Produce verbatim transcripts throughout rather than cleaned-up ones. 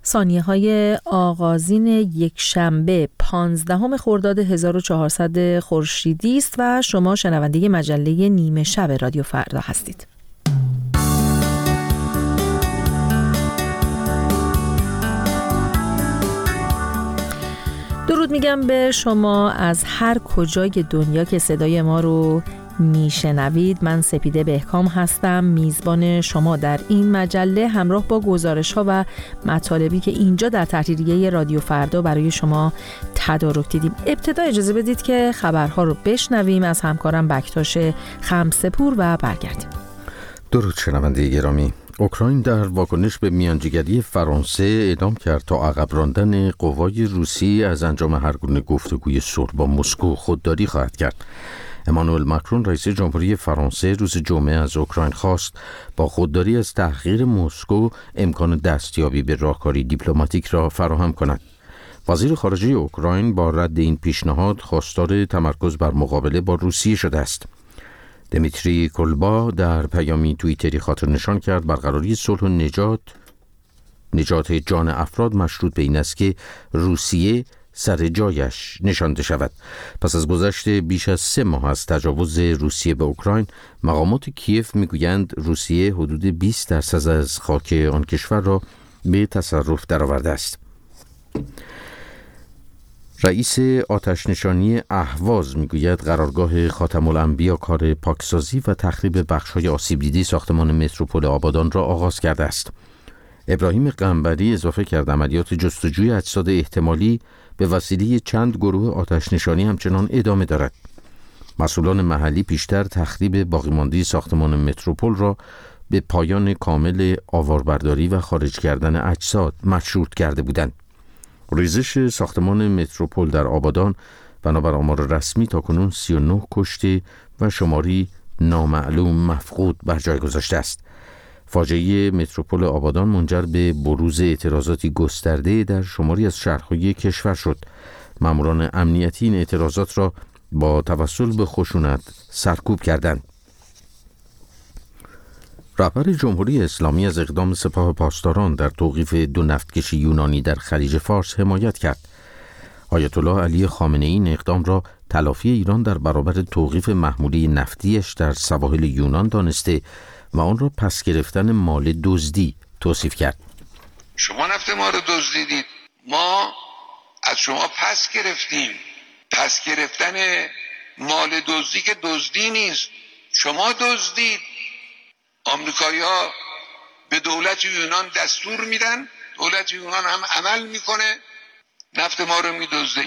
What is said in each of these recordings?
ثانیه‌های آغازین یک شنبه پانزدهم خرداد هزار و چهارصد خورشیدی است و شما شنونده مجله نیمه شب رادیو فردا هستید. درود میگم به شما از هر کجای دنیا که صدای ما رو میشنوید. من سپیده بهکام هستم، میزبان شما در این مجله، همراه با گزارش ها و مطالبی که اینجا در تحریریه رادیو فردا برای شما تدارک دیدیم. ابتدا اجازه بدید که خبرها رو بشنویم از همکارم بکتاش خمسه‌پور و برگردیم. درود شنونده گرامی. اوکراین در واکنش به میانجیگری فرانسه اعلام کرد تا عقب راندن قوای روسی از انجام هر گونه گفتگوی صلح با مسکو خودداری خواهد کرد. امانوئل ماکرون رئیس جمهوری فرانسه روز جمعه از اوکراین خواست با خودداری از تحقیر مسکو امکان دستیابی به راهکاری دیپلماتیک را فراهم کند. وزیر خارجه اوکراین با رد این پیشنهاد خواستار تمرکز بر مقابله با روسیه شده است. دمیتری کولبا در پیامی توییتری خاطر نشان کرد برقراری صلح و نجات نجات جان افراد مشروط به این است که روسیه سر جایش نشانده شود. پس از گذشت بیش از سه ماه از تجاوز روسیه به اوکراین، مقامات کیف میگویند روسیه حدود بیست درصد از خاک آن کشور را به تصرف درآورده است. رئیس آتش نشانی اهواز میگوید قرارگاه خاتم الانبیا کار پاکسازی و تخریب بخش‌های آسیب دیده ساختمان متروپول آبادان را آغاز کرده است. ابراهیم قنبری اضافه کرد عملیات جستجوی اجساد احتمالی به وسیله چند گروه آتش نشانی همچنان ادامه دارد. مسئولان محلی پیشتر تخریب باقیمانده ساختمان متروپول را به پایان کامل آواربرداری و خارج کردن اجساد مشروط کرده بودند. ریزش ساختمان متروپول در آبادان بنابر آمار رسمی تاکنون سی و نه کشته و شماری نامعلوم مفقود بر جای گذاشته است. فاجعه متروپول آبادان منجر به بروز اعتراضاتی گسترده در شماری از شهرهای کشور شد. ماموران امنیتی این اعتراضات را با توسل به خشونت سرکوب کردند. رهبر جمهوری اسلامی از اقدام سپاه پاسداران در توقیف دو نفتکش یونانی در خلیج فارس حمایت کرد. آیت الله علی خامنه‌ای این اقدام را تلافی ایران در برابر توقیف محموله نفتیش در سواحل یونان دانسته و آن را پس گرفتن مال دزدی توصیف کرد. شما نفت ما رو دزدیدید، ما از شما پس گرفتیم. پس گرفتن مال دزدی که دزدی نیست، شما دزدید. آمریکایی‌ها به دولت یونان دستور میدن، دولت یونان هم عمل میکنه، نفت ما رو میدزده.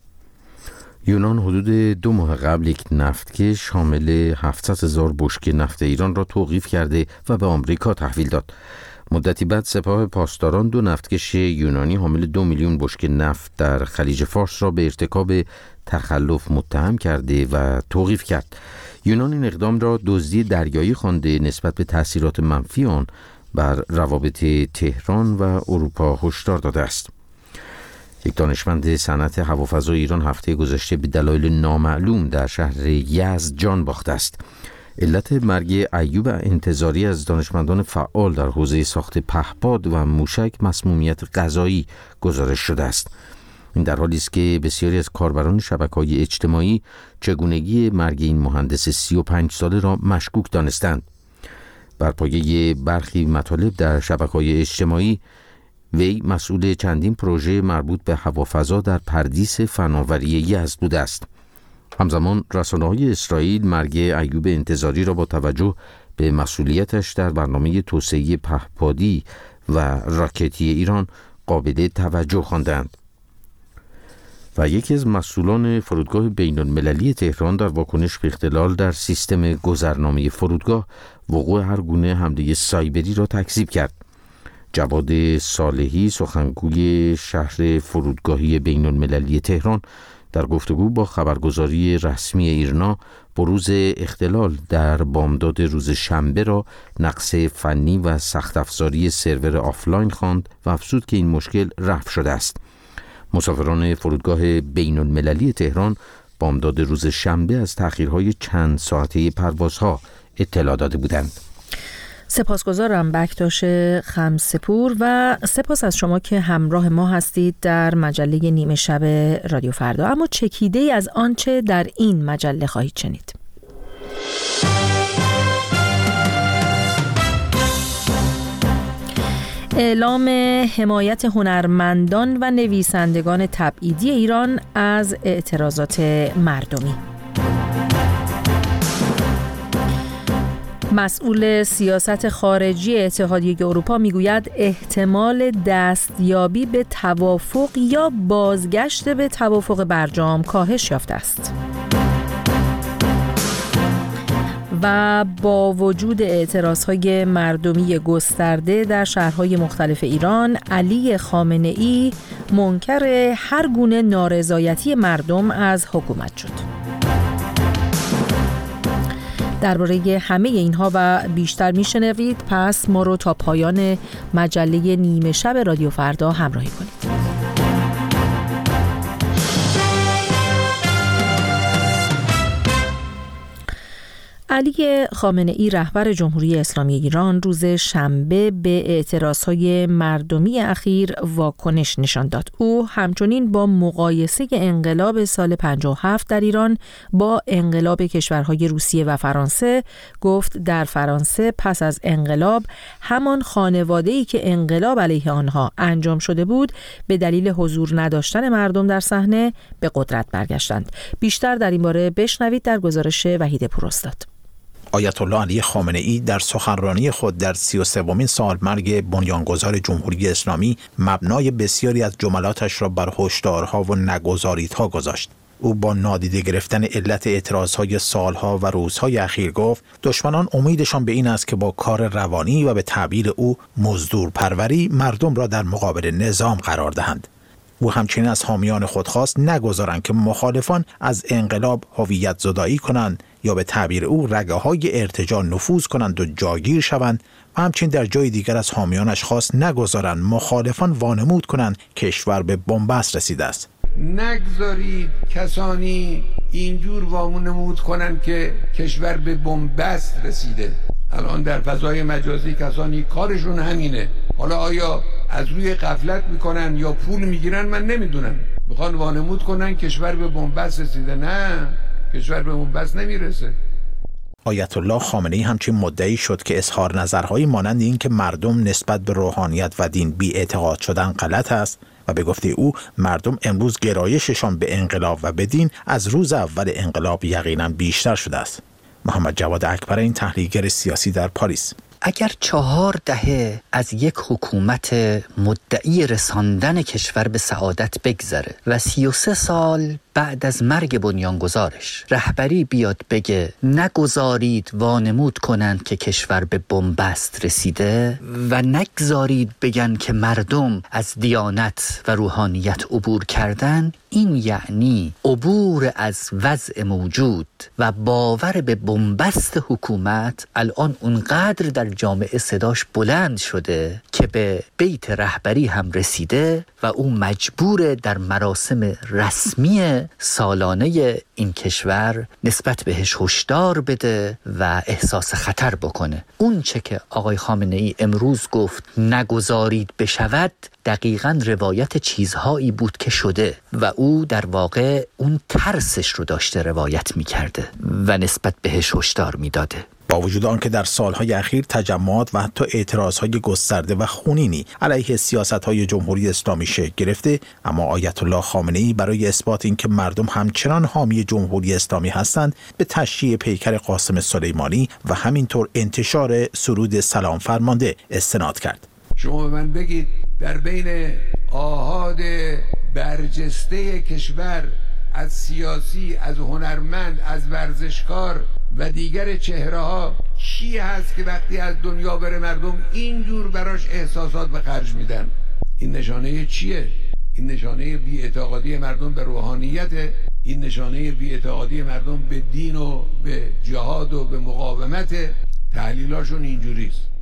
یونان حدود دو ماه قبل یک نفتکش شامل هفتصد هزار بشکه نفت ایران را توقیف کرده و به آمریکا تحویل داد. مدتی بعد سپاه پاسداران دو نفتکش یونانی حامل دو میلیون بشکه نفت در خلیج فارس را به ارتکاب تخلف متهم کرده و توقیف کرد. یونان این اقدام را دزدی دریایی خوانده نسبت به تأثیرات منفی آن بر روابط تهران و اروپا هشدار داده است. یک دانشمند صنعت هوافضای ایران هفته گذشته به دلایل نامعلوم در شهر یزد جان باخته است. علت مرگ ایوب انتظاری از دانشمندان فعال در حوزه ساخت پهپاد و موشک مسمومیت غذایی گزارش شده است. این در حالی است که بسیاری از کاربران شبکه‌های اجتماعی چگونگی مرگ این مهندس سی و پنج ساله را مشکوک دانستند. بر پایه برخی مطالب در شبکه‌های اجتماعی، وی مسئول چندین پروژه مربوط به هوافضا در پردیس فناوری یزد بوده است. همزمان رسانه‌های اسرائیل مرگ ایوب انتظاری را با توجه به مسئولیتش در برنامه توسعه پهپادی و راکتی ایران قابل توجه خواندند. و یکی از مسئولان فرودگاه بین‌المللی تهران در واکنش به اختلال در سیستم گذرنامه فرودگاه وقوع هر گونه حمله سایبری را تکذیب کرد. جواد صالحی سخنگوی شهر فرودگاهی بین‌المللی تهران در گفتگو با خبرگزاری رسمی ایرنا بروز اختلال در بامداد روز شنبه را نقص فنی و سخت افزاری سرور آفلاین خواند و افزود که این مشکل رفع شده است. مسافران فرودگاه بین‌المللی تهران بامداد روز شنبه از تأخیرهای چند ساعته پروازها اطلاع داده بودند. سپاسگزارم بکتاش خمسپور و سپاس از شما که همراه ما هستید در مجله نیمه شب رادیو فردا. اما چکیده ای از آنچه در این مجله خواهید شنید. اعلام حمایت هنرمندان و نویسندگان تبعیدی ایران از اعتراضات مردمی. مسئول سیاست خارجی اتحادیه اروپا میگوید احتمال دستیابی به توافق یا بازگشت به توافق برجام کاهش یافته است. و با وجود اعتراضهای مردمی گسترده در شهرهای مختلف ایران، علی خامنه‌ای منکر هر گونه نارضایتی مردم از حکومت شد. درباره همه اینها و بیشتر میشنوید، پس ما رو تا پایان مجله نیمه شب رادیو فردا همراهی کنید. علی خامنه‌ای رهبر جمهوری اسلامی ایران روز شنبه به اعتراضهای مردمی اخیر واکنش نشان داد. او همچنین با مقایسه انقلاب سال پنجاه و هفت در ایران با انقلاب کشورهای روسیه و فرانسه گفت در فرانسه پس از انقلاب همان خانواده‌ای که انقلاب علیه آنها انجام شده بود به دلیل حضور نداشتن مردم در صحنه به قدرت برگشتند. بیشتر در این باره بشنوید در گزارش وحید پوراستاد. آیت الله علی خامنه‌ای در سخنرانی خود در سی و سومین سالمرگ بنیانگذار جمهوری اسلامی مبنای بسیاری از جملاتش را بر هشدارها و نگذاریدها گذاشت. او با نادیده گرفتن علت اعتراضهای سالها و روزهای اخیر گفت دشمنان امیدشان به این است که با کار روانی و به تعبیر او مزدور پروری مردم را در مقابل نظام قرار دهند. او همچنین از حامیان خود خواست نگذارند که مخالفان از انقلاب هویت زدایی کنند یا به تعبیر او رگه های ارتجاع نفوذ کنند و جاگیر شوند و همچنین در جای دیگر از حامیانش خواست نگذارند مخالفان وانمود کنند کشور به بنبست رسیده است. نگذارید کسانی اینجور وانمود کنند که کشور به بنبست رسیده. الان در فضای مجازی کسانی کارشون همینه. حالا آیا از روی غفلت میکنن یا پول میگیرن من نمیدونم. میخوان وانمود کنن کشور به بنبست رسیده. نه، کشور به بنبست نمیرسه. آیت الله خامنه‌ای همچنین مدعی شد که اظهار نظرهای مانند این که مردم نسبت به روحانیت و دین بی‌اعتقاد شدن غلط است و به گفته او مردم امروز گرایششان به انقلاب و به دین از روز اول انقلاب یقینا بیشتر شده است. محمد جواد اکبر، این تحلیلگر سیاسی در پاریس: اگر چهار دهه از یک حکومت مدعی رساندن کشور به سعادت بگذره و سی و سه سال بعد از مرگ بنیانگذارش رهبری بیاد بگه نگذارید وانمود کنند که کشور به بنبست رسیده و نگذارید بگن که مردم از دیانت و روحانیت عبور کردن، این یعنی عبور از وضع موجود و باور به بنبست حکومت الان اونقدر در جامعه صداش بلند شده که به بیت رهبری هم رسیده و او مجبور در مراسم رسمی سالانه این کشور نسبت بهش هشدار بده و احساس خطر بکنه. اون چه که آقای خامنه‌ای امروز گفت نگذارید بشود دقیقاً روایت چیزهایی بود که شده و او در واقع اون ترسش رو داشته روایت می‌کرده و نسبت بهش هشدار می‌داده. با وجود آنکه در سالهای اخیر تجمعات و حتی اعتراضهای گسترده و خونینی علیه سیاست‌های جمهوری اسلامی شکل گرفته، اما آیت الله خامنه‌ای برای اثبات اینکه مردم همچنان حامی جمهوری اسلامی هستند به تشییع پیکر قاسم سلیمانی و همینطور انتشار سرود سلام فرمانده استناد کرد. شما به من بگید در بین آحاد برجسته کشور، از سیاسی، از هنرمند، از ورزشکار و دیگر چهره ها کی هست که وقتی از دنیا بره مردم اینجور براش احساسات به خرج میدن؟ این نشانه چیه؟ این نشانه بی‌اعتقادی مردم به روحانیت، این نشانه بی‌اعتقادی مردم به دین و به جهاد و به مقاومت. تحلیلاشون اینجوریست.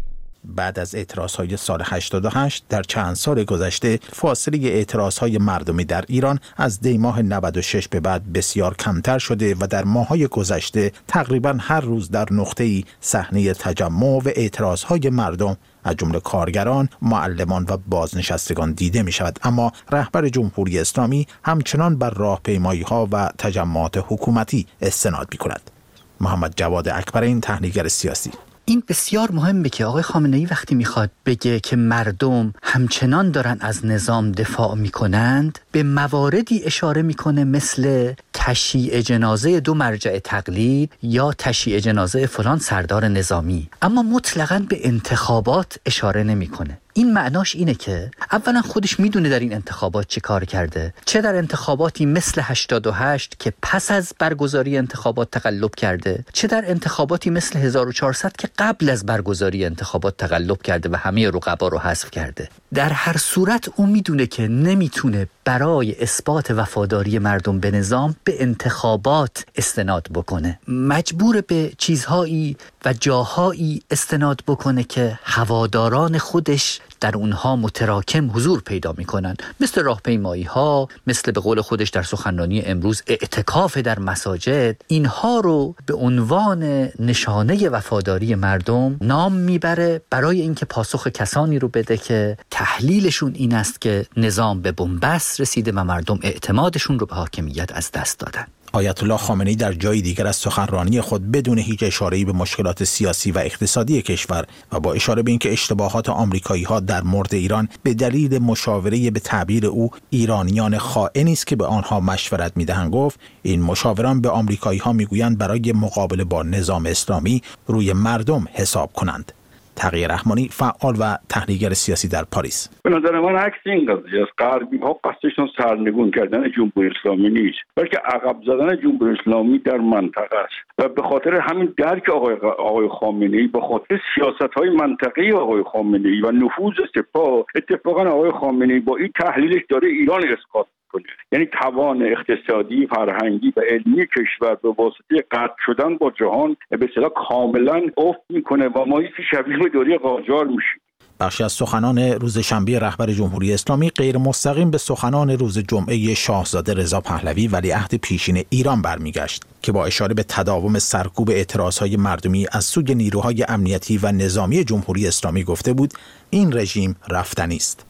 بعد از اعتراضهای سال هشتاد و هشت در چند سال گذشته فاصله اعتراضهای مردمی در ایران از دی ماه نود و شش به بعد بسیار کمتر شده و در ماه‌های گذشته تقریباً هر روز در نقطه‌ای صحنه تجمع و اعتراضهای مردم از جمله کارگران، معلمان و بازنشستگان دیده می شود. اما رهبر جمهوری اسلامی همچنان بر راهپیمایی‌ها و تجمعات حکومتی استناد می کند. محمد جواد اکبرین، تحلیلگر سیاسی: این بسیار مهمه که آقای خامنه‌ای وقتی میخواد بگه که مردم همچنان دارن از نظام دفاع میکنند به مواردی اشاره میکنه مثل تشییع جنازه دو مرجع تقلید یا تشییع جنازه فلان سردار نظامی، اما مطلقاً به انتخابات اشاره نمیکنه. این معناش اینه که اولا خودش میدونه در این انتخابات چه کار کرده، چه در انتخاباتی مثل هشتاد و هشت که پس از برگزاری انتخابات تقلب کرده، چه در انتخاباتی مثل هزار و چهارصد که قبل از برگزاری انتخابات تقلب کرده و همه رقبا رو حذف کرده. در هر صورت اون میدونه که نمیتونه برای اثبات وفاداری مردم به نظام به انتخابات استناد بکنه، مجبور به چیزهایی و جاهایی استناد بکنه که هواداران خودش در اونها متراکم حضور پیدا میکنن، مثل راهپیمایی ها، مثل به قول خودش در سخنرانی امروز اعتکاف در مساجد. اینها رو به عنوان نشانه وفاداری مردم نام میبره برای اینکه پاسخ کسانی رو بده که تحلیلشون این است که نظام به بنبست رسیده و مردم اعتمادشون رو به حاکمیت از دست دادن. آیت الله خامنه‌ای در جای دیگر از سخنرانی خود بدون هیچ اشاره‌ای به مشکلات سیاسی و اقتصادی کشور و با اشاره به اینکه اشتباهات آمریکایی‌ها در مورد ایران به دلیل مشاوره به تعبیر او ایرانیان خائنی است که به آنها مشورت می‌دهند گفت این مشاوران به آمریکایی‌ها می‌گویند برای مقابله با نظام اسلامی روی مردم حساب کنند. تقی رحمانی، فعال و تحلیلگر سیاسی در پاریس: به نظر من عکس این قضیه است. غربی‌ها قصدشون سرنگون کردن جمهوری اسلامی نیست، بلکه عقب زدن جمهوری اسلامی در منطقه است و به خاطر همین درک آقای آقای خامنه‌ای، به خاطر سیاست‌های منطقه‌ای آقای خامنه‌ای و نفوذ سپاه، اتفاقا آقای خامنه‌ای با این تحلیلش داره ایران اسقاط کنه. یعنی توان اقتصادی، فرهنگی و علمی کشور به واسطه قطع شدن با جهان به اصطلاح کاملا افت میکنه و ما هیچ شبیه به دوره قاجار میشیم. بخشی از سخنان روز شنبه رهبر جمهوری اسلامی غیر مستقیم به سخنان روز جمعه شاهزاده رضا پهلوی ولیعهد پیشین ایران برمیگشت که با اشاره به تداوم سرکوب اعتراضهای مردمی از سوی نیروهای امنیتی و نظامی جمهوری اسلامی گفته بود این رژیم رفتنی است.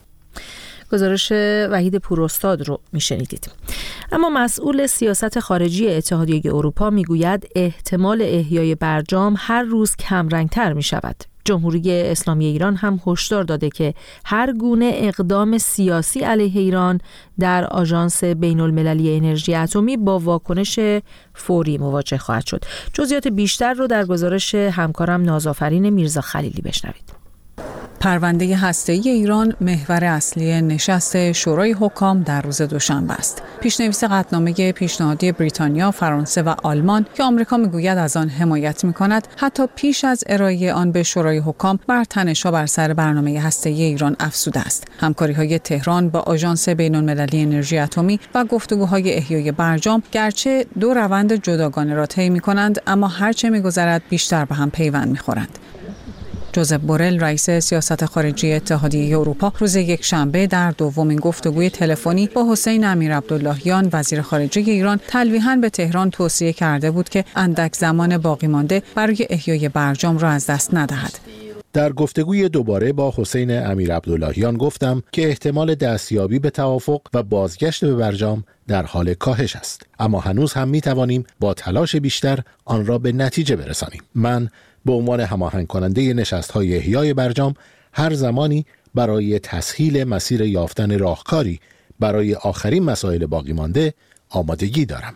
گزارش وحید پوراستاد رو میشنیدید. اما مسئول سیاست خارجی اتحادیه اروپا میگوید احتمال احیای برجام هر روز کمرنگتر می شود. جمهوری اسلامی ایران هم هشدار داده که هر گونه اقدام سیاسی علیه ایران در آژانس بین المللی انرژی اتمی با واکنش فوری مواجه خواهد شد. جزئیات بیشتر رو در گزارش همکارم نازآفرین میرزا خلیلی بشنوید. پرونده هسته‌ای ایران محور اصلی نشست شورای حکام در روز دوشنبه است. پیشنویس قطعنامه پیشنهادی بریتانیا، فرانسه و آلمان که آمریکا میگوید از آن حمایت می‌کند، حتی پیش از ارائه آن به شورای حکام بر تنش‌ها بر سر برنامه هسته‌ای ایران افزوده است. همکاری‌های تهران با آژانس بین‌المللی انرژی اتمی و گفتگوهای احیای برجام گرچه دو روند جداگانه را طی می‌کنند، اما هرچه می‌گذرد بیشتر به هم پیوند می‌خورند. جوزپ بورل، رئیس سیاست خارجی اتحادیه اروپا، روز یکشنبه در دومین گفتگوی تلفنی با حسین امیرعبداللهیان وزیر خارجه ایران تلویحاً به تهران توصیه کرده بود که اندک زمان باقی مانده برای احیای برجام را از دست ندهد. در گفتگوی دوباره با حسین امیرعبداللهیان گفتم که احتمال دستیابی به توافق و بازگشت به برجام در حال کاهش است، اما هنوز هم می توانیم با تلاش بیشتر آن را به نتیجه برسانیم. من به عنوان هماهنگ کننده نشست‌های احیای برجام هر زمانی برای تسهیل مسیر یافتن راهکاری برای آخرین مسائل باقی مانده آمادگی دارم.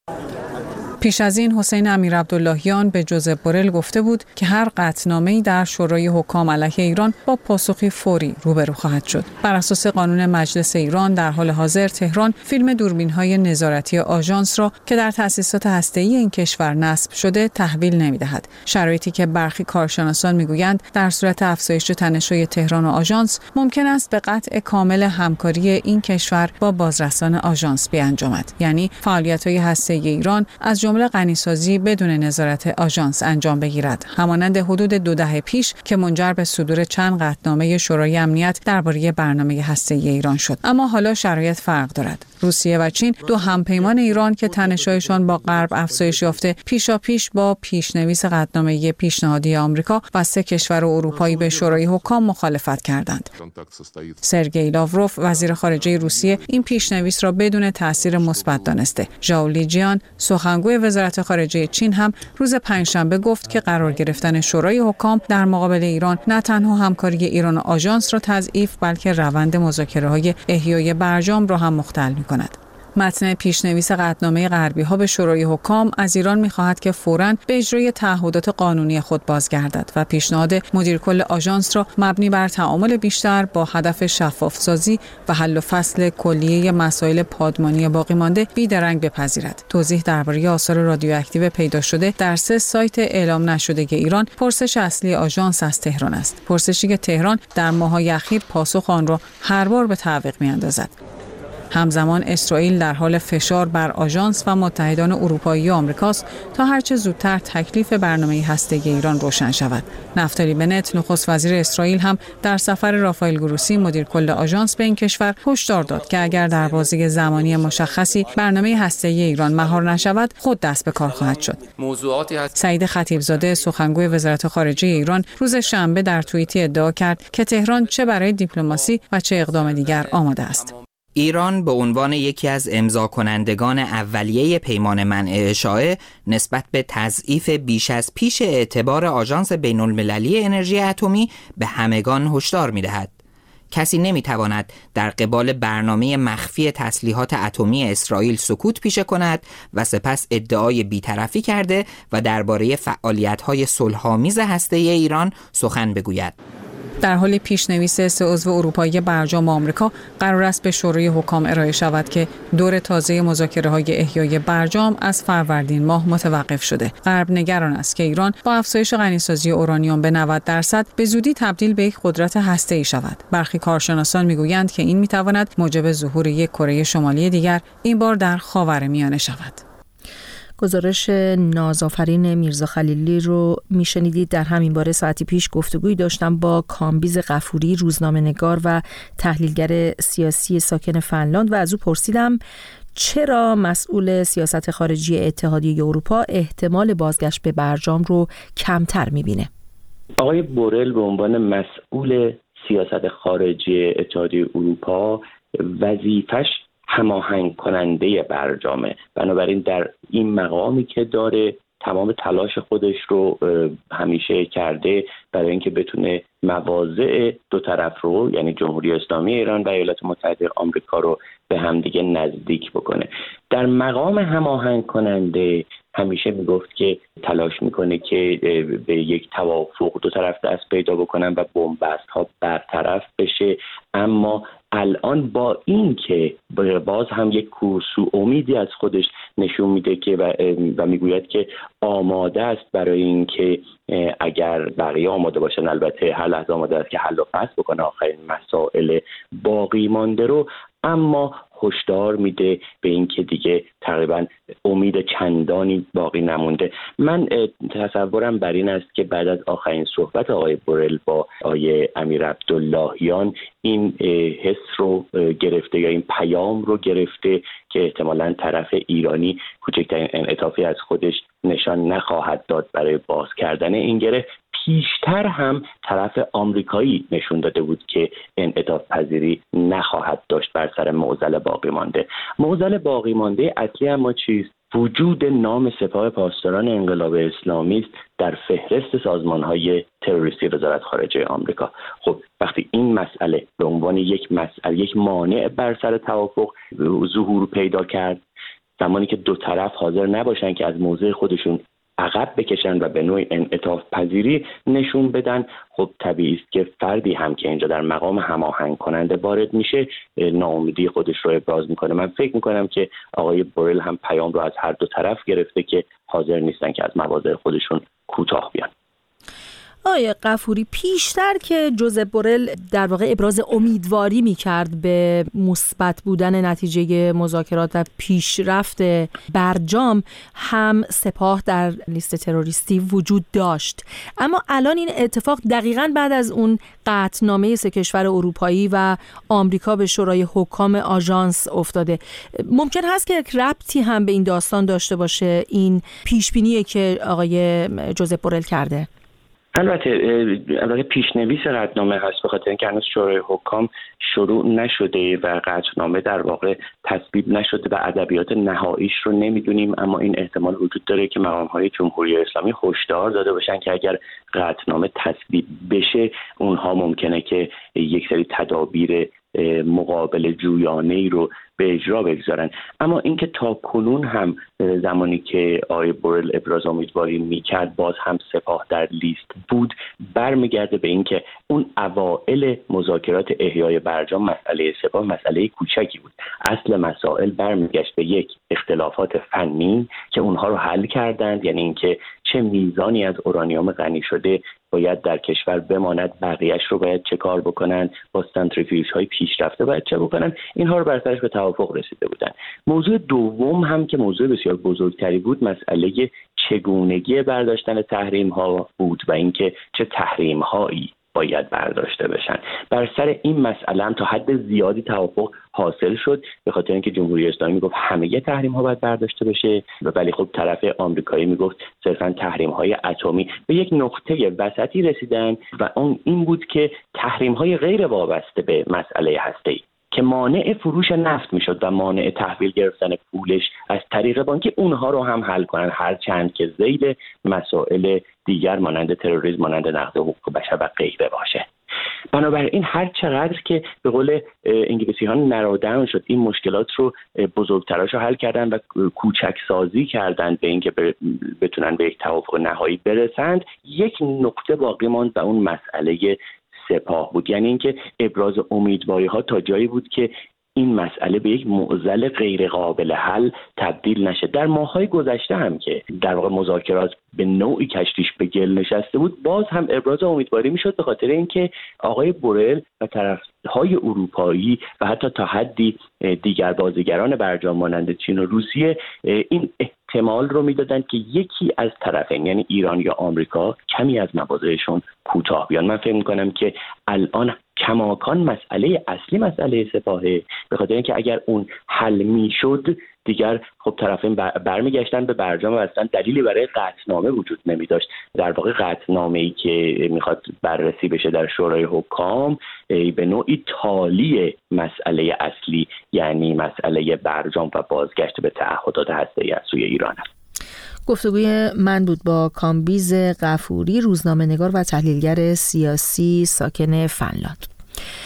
پیش از این حسین امیرعبداللهیان به جوزپ بورل گفته بود که هر قطعنامه‌ای در شورای حکام علیه ایران با پاسخی فوری روبرو خواهد شد. بر اساس قانون مجلس ایران در حال حاضر تهران فیلم دوربین‌های نظارتی آژانس را که در تأسیسات هسته‌ای این کشور نصب شده تحویل نمی‌دهد. شرایطی که برخی کارشناسان می‌گویند در صورت افزایش تنش‌های تهران و آژانس ممکن است به قطع کامل همکاری این کشور با بازرسان آژانس بیانجامد. یعنی فعالیت‌های هسته‌ای ایران از جمله غنیسازی بدون نظارت آژانس انجام بگیرد، همانند حدود دو دهه پیش که منجر به صدور چند قطعنامه شورای امنیت درباره برنامه هسته‌ای ایران شد. اما حالا شرایط فرق دارد. روسیه و چین، دو همپیمان ایران که تنش‌هایشان با غرب افزایش یافته، پیشاپیش با پیشنویس قطعنامه پیشنهادی آمریکا و سه کشور اروپایی به شورای حکام مخالفت کردند. سرگئی لاوروف، وزیر خارجه روسیه، این پیشنویس را بدون تأثیر مثبت دانسته. ژائو لیجیان، سخنگوی وزارت خارجه چین، هم روز پنجشنبه گفت که قرار گرفتن شورای حکام در مقابل ایران نه تنها همکاری ایران و آژانس را تضعیف، بلکه روند مذاکره‌های احیای برجام را هم مختل می‌کند. متن پیشنویس قطعنامه غربی‌ها به شورای حکام از ایران می‌خواهد که فوراً به اجرای تعهدات قانونی خود بازگردد و پیشنهاد مدیر کل آژانس را مبنی بر تعامل بیشتر با هدف شفاف‌سازی و حل و فصل کلیه مسائل پادمانی باقی مانده بیدرنگ بپذیرد. توضیح درباره آثار رادیواکتیو پیدا شده در سه سایت اعلام نشده ایران پرسش اصلی آژانس از تهران است. پرسشی که تهران در ماه‌های اخیر پاسخ آن را هر بار به تعویق می‌اندازد. همزمان اسرائیل در حال فشار بر آژانس و متحدان اروپایی و آمریکاست تا هرچه زودتر تکلیف برنامه هسته‌ای ایران روشن شود. نفتالی بنت، نخست وزیر اسرائیل، هم در سفر رافائل گروسی، مدیر کل آژانس، به این کشور هشدار داد که اگر در بازه زمانی مشخصی برنامه هسته‌ای ایران مهار نشود، خود دست به کار خواهد شد. سعید خطیبزاده، سخنگوی وزارت خارجه ایران، روز شنبه در توییتی ادعا کرد که تهران چه برای دیپلماسی و چه اقدام دیگر آماده است. ایران به عنوان یکی از امضا کنندگان اولیه پیمان منع اشاعه نسبت به تضعیف بیش از پیش اعتبار آژانس بین المللی انرژی اتمی به همگان هشدار می‌دهد. کسی نمی‌تواند در قبال برنامه مخفی تسلیحات اتمی اسرائیل سکوت پیشه کند و سپس ادعای بی‌طرفی کرده و درباره فعالیت‌های صلح‌آمیز هسته‌ای ایران سخن بگوید. در حال پیشنویس سه عضو اروپایی برجام آمریکا قرار است به شورای حکام ارائه شود که دور تازه مذاکره‌های احیای برجام از فروردین ماه متوقف شده. غرب نگران است که ایران با افزایش غنیسازی اورانیوم به نود درصد به زودی تبدیل به یک قدرت هسته‌ای شود. برخی کارشناسان می‌گویند که این می‌تواند موجب ظهور یک کره شمالی دیگر، این بار در خاورمیانه شود. گزارش نازآفرین میرزا خلیلی رو میشنیدید. در همین باره ساعتی پیش گفتگویی داشتم با کامبیز غفوری، روزنامه‌نگار و تحلیلگر سیاسی ساکن فنلاند، و از او پرسیدم چرا مسئول سیاست خارجی اتحادیه اروپا احتمال بازگشت به برجام رو کمتر میبینه. آقای بورل به عنوان مسئول سیاست خارجی اتحادیه اروپا وظیفش هماهنگ کننده برجامه، بنابراین در این مقامی که داره تمام تلاش خودش رو همیشه کرده برای اینکه بتونه مواضع دو طرف رو، یعنی جمهوری اسلامی ایران و ایالات متحده آمریکا رو به همدیگه نزدیک بکنه. در مقام هماهنگ کننده همیشه میگفت که تلاش میکنه که به یک توافق دو طرف دست پیدا بکنن و بنبست ها برطرف بشه، اما الان با این که باز هم یک کورسو امیدی از خودش نشون میده که و, و میگوید که آماده است برای این که اگر بقیه آماده باشن، البته هر لحظه آماده است که حل و فصل بکنه آخرین مسائل باقی مانده رو، اما هشدار میده به این که دیگه تقریبا امید چندانی باقی نمونده. من تصورم بر این است که بعد از آخرین صحبت آقای بورل با آقای امیر عبداللهیان این حس رو گرفته یا این پیام رو گرفته که احتمالاً طرف ایرانی کوچکترین انعطافی از خودش نشان نخواهد داد برای باز کردن این گره. پیشتر هم طرف آمریکایی نشون داده بود که انعطاف پذیری نخواهد داشت بر سر معضل باقی مانده. معضل باقی مانده اصلی اما چیست؟ وجود نام سپاه پاسداران انقلاب اسلامی است در فهرست سازمان‌های تروریستی وزارت خارجه آمریکا. خب وقتی این مسئله به عنوان یک مسئله، یک مانع بر سر توافق ظهور پیدا کرد، زمانی که دو طرف حاضر نباشن که از موضع خودشون عقب بکشن و به نوعی انعطاف پذیری نشون بدن، خب طبیعی است که فردی هم که اینجا در مقام هماهنگ کننده وارد میشه ناامیدی خودش رو ابراز میکنه. من فکر میکنم که آقای بورل هم پیام رو از هر دو طرف گرفته که حاضر نیستن که از مواضع خودشون کوتاه بیان. آقای غفوری، پیشتر که جوزپ بورل در واقع ابراز امیدواری می‌کرد به مثبت بودن نتیجه مذاکرات و پیشرفت برجام، هم سپاه در لیست تروریستی وجود داشت. اما الان این اتفاق دقیقاً بعد از اون قطعنامه سه کشور اروپایی و آمریکا به شورای حکام آژانس افتاده. ممکن هست که یک ربطی هم به این داستان داشته باشه این پیشبینی که آقای جوزپ بورل کرده؟ البته البته پیشنویس قطعنامه هست، به خاطر اینکه هنوز شورای حکام شروع نشده و قطعنامه در واقع تصویب نشده و ادبیات نهاییش رو نمیدونیم، اما این احتمال وجود داره که مقام‌های جمهوری اسلامی هشدار داده باشن که اگر قطعنامه تصویب بشه اونها ممکنه که یک سری تدابیر مقابل جویانه‌ای رو به اجرا بگذارن. اما اینکه تا کنون هم زمانی که آقای بورل ابراز امیدواری میکرد باز هم سپاه در لیست بود، برمیگرده به اینکه اون اوائل مذاکرات احیای برجام مسئله سپاه مسئله کوچکی بود. اصل مسائل برمیگشت به یک اختلافات فنی که اونها رو حل کردند، یعنی اینکه چه میزانی از اورانیوم غنی شده باید در کشور بماند، بقیه‌اش رو باید چه کار بکنن، با سنتریفیوژ های پیشرفته باید چه بکنن، اینها رو بر سرش به توافق رسیده بودن. موضوع دوم هم که موضوع بسیار بزرگتری بود مسئله چگونگی برداشتن تحریم ها بود و اینکه چه تحریم هایی باید برداشته بشن. بر سر این مسئله هم تا حد زیادی توافق حاصل شد، به خاطر اینکه جمهوری اسلامی میگفت همه تحریم ها باید برداشته بشه و ولی خب طرف آمریکایی میگفت صرفا تحریم های اتمی. به یک نقطه وسطی رسیدن و اون این بود که تحریم های غیر وابسته به مسئله هسته‌ای که مانع فروش نفت میشد و مانع تحویل گرفتن پولش از طریق بانکی، اونها رو هم حل کنن، هر چند که ذیل مسائل دیگر مانند تروریسم، مانند نقض حقوق بشر و غیره باشه. بنابراین هر چقدر که به قول انگلیسی ها نرودن شد این مشکلات رو بزرگتراش رو حل کردن و کوچک سازی کردن به اینکه بتونن به یک توافق نهایی برسند، یک نقطه باقی ماند و اون مسئله سپاه بود. یعنی اینکه ابراز امیدواری ها تا جایی بود که این مسئله به یک معضل غیر قابل حل تبدیل نشه. در ماه‌های گذشته هم که در واقع مذاکرات به نوعی کشتیش به گل نشسته بود، باز هم ابراز امیدواری میشد به خاطر اینکه آقای بورل و طرفهای اروپایی و حتی تا حدی دیگر بازیگران برجام مانند چین و روسیه این احتمال رو میدادن که یکی از طرفین یعنی ایران یا آمریکا کمی از مواضعشون کوتاه بیان. من فکر می‌کنم که الان کماکان مسئله اصلی مسئله سپاهه، به خاطر اینکه اگر اون حل میشد دیگر خب طرفین برمیگشتن به برجام و اصلا دلیلی برای قطعنامه وجود نمی داشت. در واقع قطعنامه‌ای که میخواد بررسی بشه در شورای حکام به نوعی تالی مسئله اصلی یعنی مسئله برجام و بازگشت به تعهدات هسته‌ای از سوی ایران است. گفتگوی من بود با کامبیز غفوری، روزنامه‌نگار و تحلیلگر سیاسی ساکن فنلاند.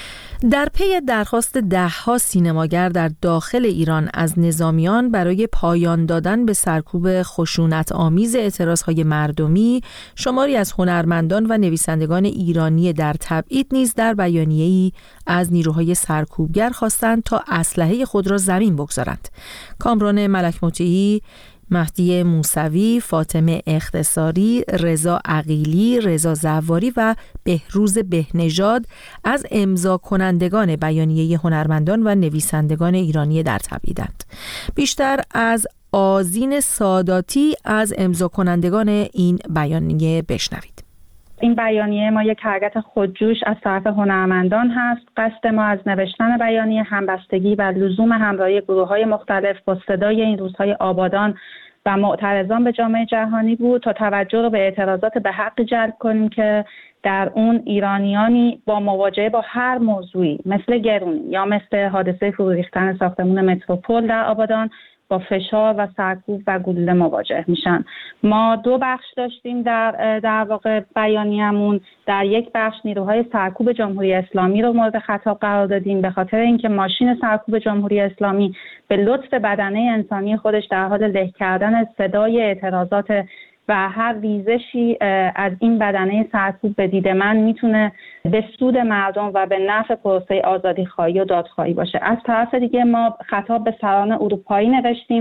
در پی درخواست ده‌ها سینماگر در داخل ایران از نظامیان برای پایان دادن به سرکوب خشونت آمیز اعتراضهای مردمی، شماری از هنرمندان و نویسندگان ایرانی در تبعید نیز در بیانیه‌ای از نیروهای سرکوبگر خواستند تا اسلحه خود را زمین بگذارند. کامران ملک مطیعی، مهدی موسوی، فاطمه اختصاری، رضا عقیلی، رضا زواری و بهروز بهنژاد از امضا کنندگان بیانیه هنرمندان و نویسندگان ایرانی در تبعیدند. بیشتر از آذین ساداتی از امضا کنندگان این بیانیه بشنوید. این بیانیه ما یک حرکت خودجوش از طرف هنرمندان هست. قصد ما از نوشتن بیانیه همبستگی و لزوم همراهی گروه‌های مختلف با صدای این روزهای آبادان و معترضان به جامعه جهانی بود تا توجه رو به اعتراضات به حق جلب کنیم که در اون ایرانیانی با مواجهه با هر موضوعی مثل گرونی یا مثل حادثه فرو ریختن ساختمان متروپول در آبادان با فشار و سرکوب و گلوله مواجه میشن. ما دو بخش داشتیم در در واقع بیانیه‌مون. در یک بخش نیروهای سرکوب جمهوری اسلامی رو مورد خطاب قرار دادیم به خاطر اینکه ماشین سرکوب جمهوری اسلامی به لطف بدنه انسانی خودش در حال له کردن صدای اعتراضات و هر ریزشی از این بدنه سرکوب به دید من میتونه به سود مردم و به نفع پروسه آزادیخواهی و دادخواهی باشه. از طرف دیگه ما خطاب به سران اروپایی نوشتیم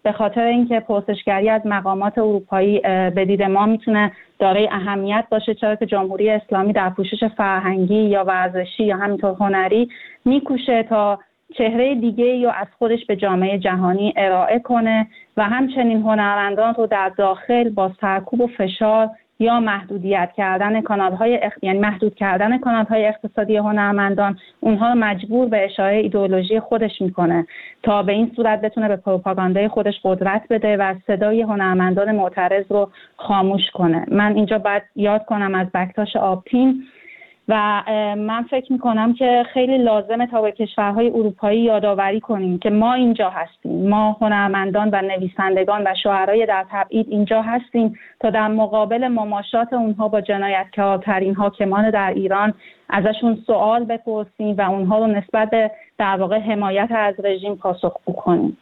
به خاطر اینکه پرسشگری از مقامات اروپایی به دید ما میتونه دارای اهمیت باشه، چرا که جمهوری اسلامی در پوشش فرهنگی یا ورزشی یا همینطور هنری میکوشه تا چهره دیگه یا از خودش به جامعه جهانی ارائه کنه و همچنین هنرمندان رو در داخل با سرکوب و فشار یا محدودیت کردن کانال‌های اخ... یعنی محدود کردن کانال‌های اقتصادی هنرمندان اونها رو مجبور به اشاعه ایدئولوژی خودش میکنه تا به این صورت بتونه به پروپاگاندای خودش قدرت بده و صدای هنرمندان معترض رو خاموش کنه. من اینجا باید یاد کنم از بکتاش آبتین و من فکر میکنم که خیلی لازمه تا به کشورهای اروپایی یادآوری کنیم که ما اینجا هستیم، ما هنرمندان و نویسندگان و شاعرای در تبعید اینجا هستیم تا در مقابل مماشات اونها با جنایتکارترین حاکمان در ایران ازشون سوال بپرسیم و اونها رو نسبت به در واقع حمایت از رژیم پاسخگو کنیم.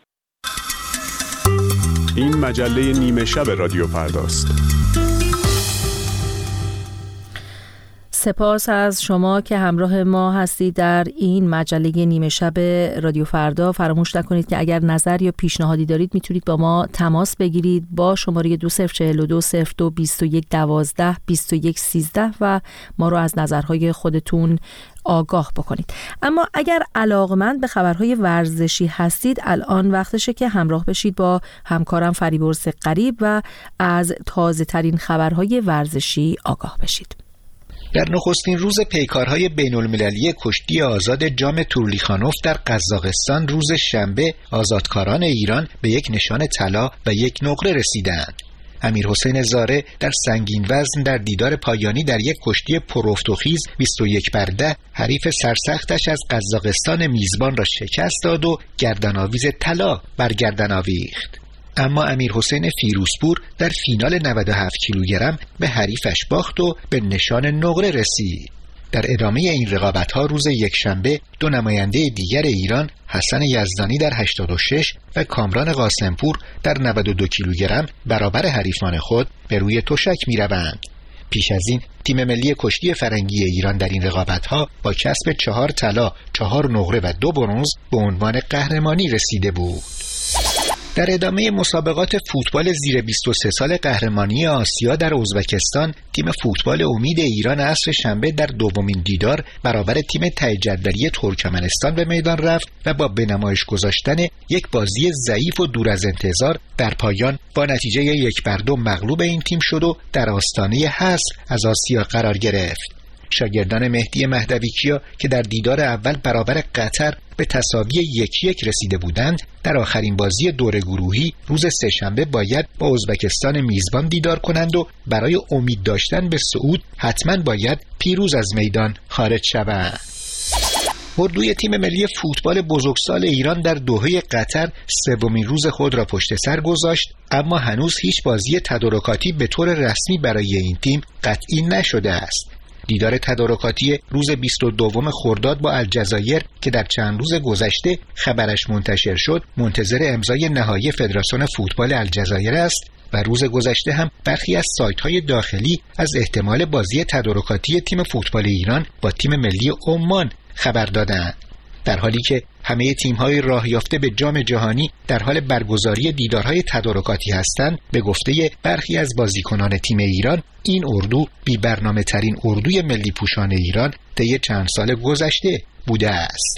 این مجله نیمه شب رادیو فرداست. سپاس از شما که همراه ما هستید در این مجله نیمه شب رادیو فردا. فراموش نکنید که اگر نظر یا پیشنهادی دارید میتونید با ما تماس بگیرید با شماره دو صفر چهل و دو صفر دو بیست و یک دوازده بیست و یک سیزده و ما رو از نظرهای خودتون آگاه بکنید. اما اگر علاقمند به خبرهای ورزشی هستید، الان وقتشه که همراه بشید با همکارم فریبرز غریب و از تازه ترین خبرهای ورزشی آگاه بشید. در نخستین روز پیکارهای بین المللی کشتی آزاد جام تورلیخانوف در قزاقستان روز شنبه آزادکاران ایران به یک نشان طلا و یک نقره رسیدند. امیرحسین زاره در سنگین وزن در دیدار پایانی در یک کشتی پرافت و خیز بیست و یک بر ده حریف سرسختش از قزاقستان میزبان را شکست داد و گردن‌آویز طلا بر گردن آویخت. اما امیرحسین فیروزپور در فینال نود و هفت کیلوگرم به حریفش باخت و به نشان نقره رسید. در ادامه این رقابت‌ها روز یکشنبه دو نماینده دیگر ایران، حسن یزدانی در هشتاد و شش و کامران قاسمپور در نود و دو کیلوگرم برابر حریفان خود به روی تشک می‌روند. پیش از این تیم ملی کشتی فرنگی ایران در این رقابت‌ها با کسب چهار طلا، چهار نقره و دو برنز به عنوان قهرمانی رسیده بود. در ادامه مسابقات فوتبال زیر بیست و سه سال قهرمانی آسیا در ازبکستان، تیم فوتبال امید ایران عصر شنبه در دومین دیدار برابر تیم ته جدولی ترکمنستان به میدان رفت و با به نمایش گذاشتن یک بازی ضعیف و دور از انتظار در پایان با نتیجه یک بر دو مغلوب این تیم شد و در آستانه حذف از آسیا قرار گرفت. شاگردان مهدی مهدویکیا که در دیدار اول برابر قطر به تساوی یک یک رسیده بودند، در آخرین بازی دور گروهی روز سه‌شنبه باید با ازبکستان میزبان دیدار کنند و برای امید داشتن به صعود حتما باید پیروز از میدان خارج شوند. اردوی تیم ملی فوتبال بزرگسال ایران در دوحه قطر سومین روز خود را پشت سر گذاشت، اما هنوز هیچ بازی تدارکاتی به طور رسمی برای این تیم قطعی نشده است. دیدار تدارکاتی روز بیست و دوم خرداد با الجزایر که در چند روز گذشته خبرش منتشر شد، منتظر امضای نهایی فدراسیون فوتبال الجزایر است و روز گذشته هم برخی از سایت‌های داخلی از احتمال بازی تدارکاتی تیم فوتبال ایران با تیم ملی عمان خبر دادند. در حالی که همه تیم‌های راه یافته به جام جهانی در حال برگزاری دیدارهای تدارکاتی هستند، به گفته برخی از بازیکنان تیم ایران، این اردو بی برنامه ترین اردوی ملی پوشان ایران طی چند سال گذشته بوده است.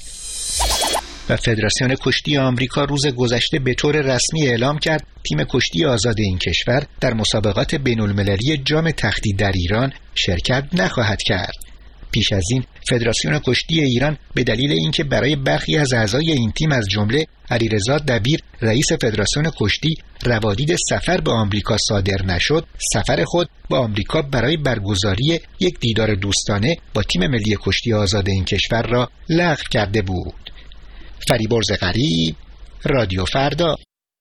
و فدراسیون کشتی آمریکا روز گذشته به طور رسمی اعلام کرد تیم کشتی آزاد این کشور در مسابقات بین‌المللی جام تختی در ایران شرکت نخواهد کرد. پیش از این فدراسیون کشتی ایران به دلیل اینکه برای برخی از اعضای این تیم از جمله علیرضا دبیر رئیس فدراسیون کشتی روادید سفر به آمریکا صادر نشد، سفر خود به آمریکا برای برگزاری یک دیدار دوستانه با تیم ملی کشتی آزاد این کشور را لغو کرده بود. فریبرز غریب، رادیو فردا.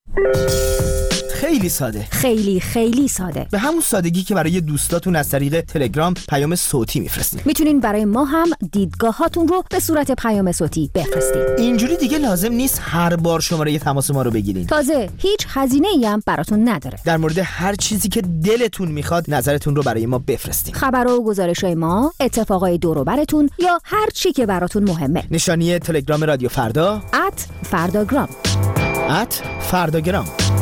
خیلی ساده، خیلی خیلی ساده، به همون سادگی که برای دوستاتون از طریق تلگرام پیام صوتی میفرستین. میتونین برای ما هم دیدگاهاتون رو به صورت پیام صوتی بفرستید. اینجوری دیگه لازم نیست هر بار شماره تماس ما رو بگیرین. تازه هیچ هزینه‌ای هم براتون نداره. در مورد هر چیزی که دلتون میخواد نظرتون رو برای ما بفرستین. خبرها و گزارش‌های ما، اتفاقای دور و براتون یا هر چی که براتون مهمه. نشانی تلگرام رادیو فردا ات فرداگرام ات فرداگرام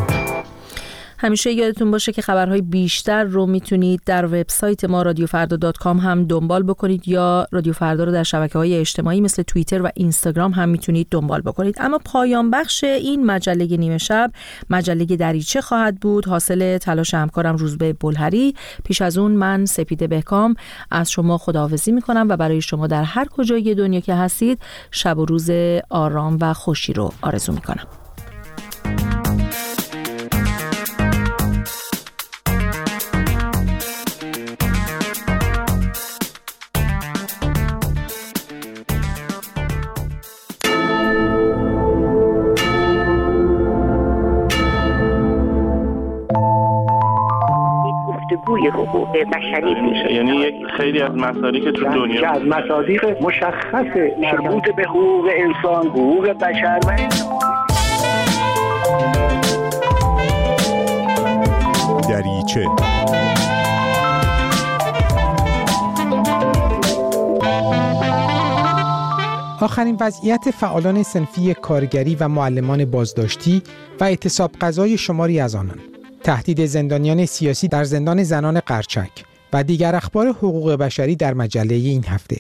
همیشه یادتون باشه که خبرهای بیشتر رو میتونید در وبسایت ما رادیو فردا دات کام هم دنبال بکنید یا رادیو فردا رو در شبکه‌های اجتماعی مثل توییتر و اینستاگرام هم میتونید دنبال بکنید. اما پایان بخش این مجله نیمه شب مجله دریچه خواهد بود، حاصل تلاش همکارم روزبه بلهری. پیش از اون من سپیده بهکام از شما خداحافظی میکنم و برای شما در هر کجای دنیا که هستید شب و روز آرام و خوشی رو آرزو میکنم. حقوق بشری میشه، یعنی یک خیلی از مصادیق تو دنیا از مصادیق مشخص مربوط به حقوق انسان، حقوق بشر و دریچه. آخرین وضعیت فعالان صنفی کارگری و معلمان بازداشتی و اعتصاب قضای شماری از آنان، تهدید زندانیان سیاسی در زندان زنان قرچک و دیگر اخبار حقوق بشری در مجله این هفته.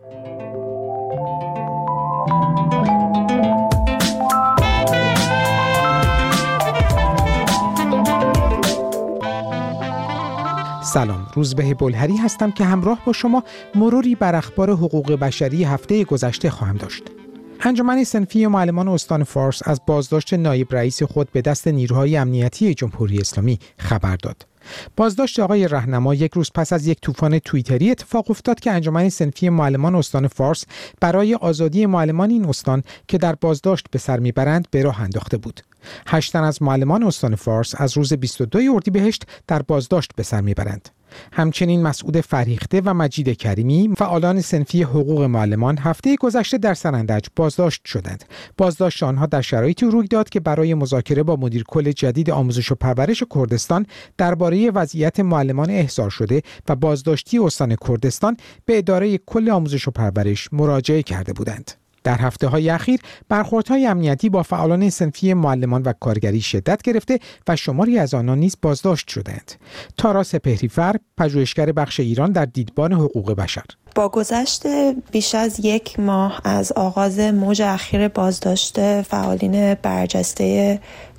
سلام، روزبه بلهری هستم که همراه با شما مروری بر اخبار حقوق بشری هفته گذشته خواهم داشت. انجمن صنفی معلمان استان فارس از بازداشت نایب رئیس خود به دست نیروهای امنیتی جمهوری اسلامی خبر داد. بازداشت آقای راهنما یک روز پس از یک طوفان توییتری اتفاق افتاد که انجمن صنفی معلمان استان فارس برای آزادی معلمان این استان که در بازداشت به سر میبرند به راه انداخته بود. هشت تن از معلمان استان فارس از روز بیست و دوم اردیبهشت در بازداشت به سر میبرند. همچنین مسعود فریخته و مجید کریمی، فعالان صنفی حقوق معلمان، هفته گذشته در سرندج بازداشت شدند. بازداشت آنها در شرایطی روی داد که برای مذاکره با مدیر کل جدید آموزش و پرورش کردستان درباره وضعیت معلمان احضار شده و بازداشتی استان کردستان به اداره کل آموزش و پرورش مراجعه کرده بودند. در هفته‌های اخیر برخوردهای امنیتی با فعالان صنفی معلمان و کارگری شدت گرفته و شماری از آنان نیز بازداشت شدند. تارا سپهری‌فر، پژوهشگر بخش ایران در دیدبان حقوق بشر: با گذشت بیش از یک ماه از آغاز موج اخیر بازداشت فعالین برجسته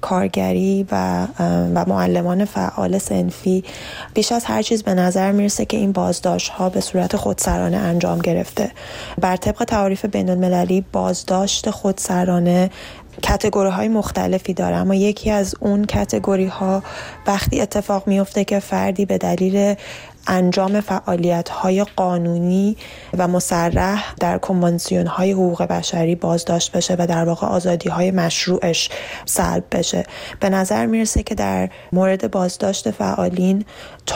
کارگری و و معلمان فعال صنفی، بیش از هر چیز به نظر میرسه که این بازداشت‌ها به صورت خودسرانه انجام گرفته. بر طبق تعاریف بین‌المللی بازداشت خودسرانه کاتگوری‌های مختلفی داره، اما یکی از اون کاتگوری‌ها وقتی اتفاق میفته که فردی به دلیل انجام فعالیت‌های قانونی و مصرح در کنوانسیون‌های حقوق بشری بازداشت بشه و در واقع آزادی‌های مشروعش سلب بشه. به نظر میرسه که در مورد بازداشت فعالین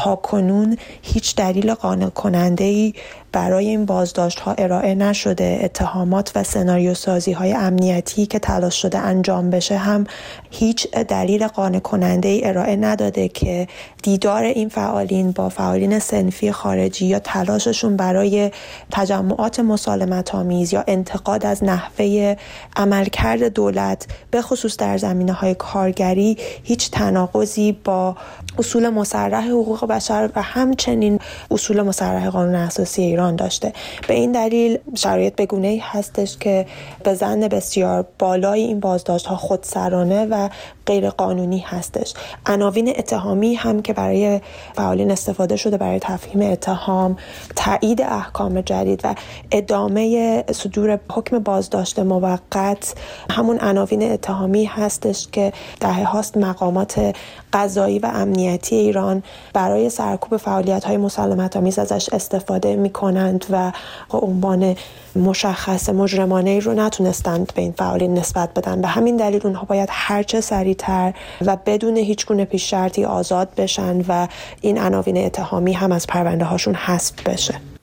تاکنون هیچ دلیل قانع کننده‌ای برای این بازداشت‌ها ارائه نشده. اتهامات و سناریو سازی‌های امنیتی که تلاش شده انجام بشه هم هیچ دلیل قانع کننده‌ای ارائه نداده که دیدار این فعالین با فعالین صنفی خارجی یا تلاششون برای تجمعات مسالمت‌آمیز یا انتقاد از نحوه عملکرد دولت به خصوص در زمینه‌های کارگری هیچ تناقضی با اصول مصرح حقوق بشر و همچنین اصول مصرح قانون اساسی ایران داشته. به این دلیل شرایط بگونه‌ای هستش که به ظن بسیار بالای این بازداشت‌ها خودسرانه و غیر قانونی هستش. عناوین اتهامی هم که برای فعالین استفاده شده برای تفهیم اتهام، تایید احکام جدید و ادامه صدور حکم بازداشت موقت همون عناوین اتهامی هستش که دهه هاست مقامات قضایی و امنیتی ایران برای سرکوب فعالیت‌های مسالمت‌آمیز ازش استفاده می‌کنند و عنوان مشخص مجرمانه‌ای رو نتونستند به این فعالین نسبت بدن. به همین دلیل اونها باید هرچه سریعتر و بدون هیچ گونه پیش شرطی آزاد بشن و این عناوین اتهامی هم از پرونده هاشون حذف بشه.